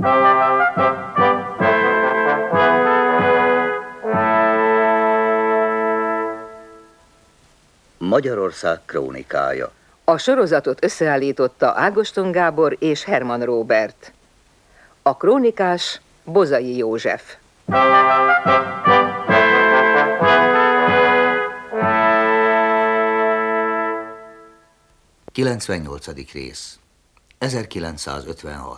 Magyarország krónikája. A sorozatot összeállította Ágoston Gábor és Herman Róbert. A krónikás Bozai József. Kilencvennyolcadik rész. 1956.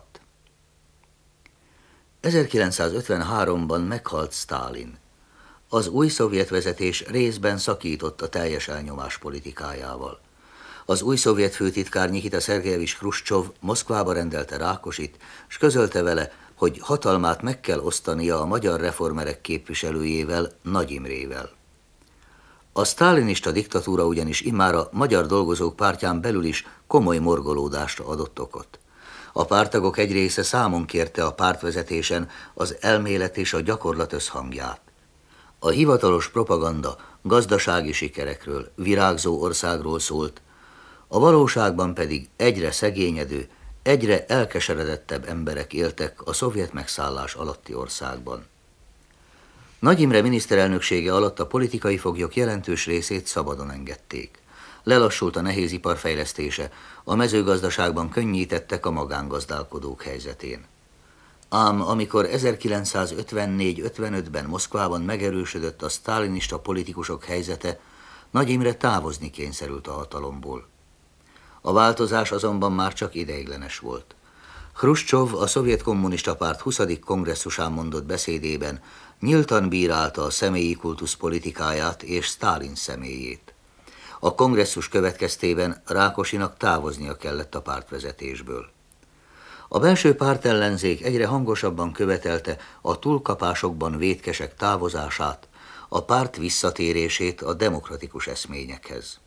1953-ban meghalt Sztálin. Az új szovjet vezetés részben szakított a teljes elnyomás politikájával. Az új szovjet főtitkár Nyikita Szergejevics Hruscsov Moszkvába rendelte Rákosit, s közölte vele, hogy hatalmát meg kell osztania a magyar reformerek képviselőjével, Nagy Imrével. A sztálinista diktatúra ugyanis immár a Magyar Dolgozók Pártján belül is komoly morgolódásra adott okot. A párttagok egy része számon kérte a pártvezetésen az elmélet és a gyakorlat összhangját. A hivatalos propaganda gazdasági sikerekről, virágzó országról szólt, a valóságban pedig egyre szegényedő, egyre elkeseredettebb emberek éltek a szovjet megszállás alatti országban. Nagy Imre miniszterelnöksége alatt a politikai foglyok jelentős részét szabadon engedték. Lelassult a nehézipar fejlesztése, a mezőgazdaságban könnyítettek a magángazdálkodók helyzetén. Ám amikor 1954-55-ben Moszkvában megerősödött a sztálinista politikusok helyzete, Nagy Imre távozni kényszerült a hatalomból. A változás azonban már csak ideiglenes volt. Hruscsov a szovjet kommunista párt 20. kongresszusán mondott beszédében nyíltan bírálta a személyi kultusz politikáját és Sztálin személyét. A kongresszus következtében Rákosinak távoznia kellett a pártvezetésből. A belső pártellenzék egyre hangosabban követelte a túlkapásokban vétkesek távozását, a párt visszatérését a demokratikus eszményekhez.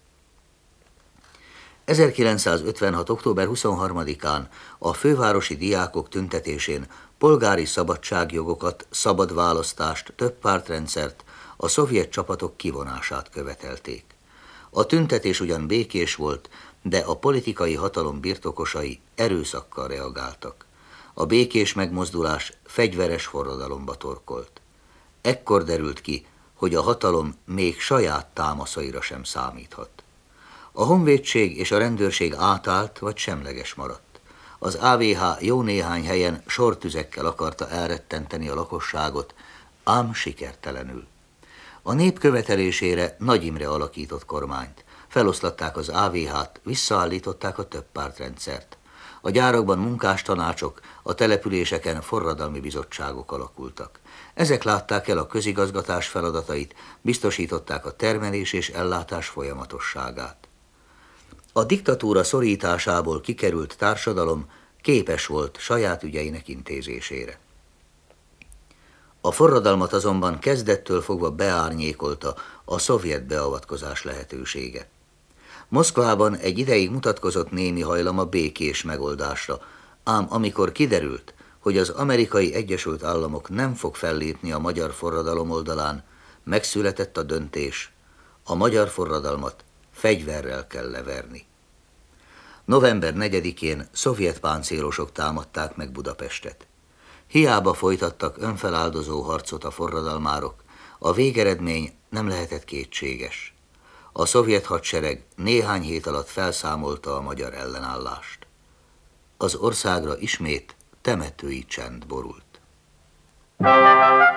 1956. október 23-án a fővárosi diákok tüntetésén polgári szabadságjogokat, szabad választást, több pártrendszert, a szovjet csapatok kivonását követelték. A tüntetés ugyan békés volt, de a politikai hatalom birtokosai erőszakkal reagáltak. A békés megmozdulás fegyveres forradalomba torkolt. Ekkor derült ki, hogy a hatalom még saját támaszaira sem számíthat. A honvédség és a rendőrség átállt vagy semleges maradt. Az AVH jó néhány helyen sortüzekkel akarta elrettenteni a lakosságot, ám sikertelenül. A nép követelésére Nagy Imre alakított kormányt. Feloszlatták az AVH-t, visszaállították a több pártrendszert. A gyárakban munkástanácsok, a településeken forradalmi bizottságok alakultak. Ezek látták el a közigazgatás feladatait, biztosították a termelés és ellátás folyamatosságát. A diktatúra szorításából kikerült társadalom képes volt saját ügyeinek intézésére. A forradalmat azonban kezdettől fogva beárnyékolta a szovjet beavatkozás lehetősége. Moszkvában egy ideig mutatkozott némi hajlam a békés megoldásra, ám amikor kiderült, hogy az Amerikai Egyesült Államok nem fog fellépni a magyar forradalom oldalán, megszületett a döntés: a magyar forradalmat fegyverrel kell leverni. November 4-én szovjet páncélosok támadták meg Budapestet. Hiába folytattak önfeláldozó harcot a forradalmárok, a végeredmény nem lehetett kétséges. A szovjet hadsereg néhány hét alatt felszámolta a magyar ellenállást. Az országra ismét temetői csend borult.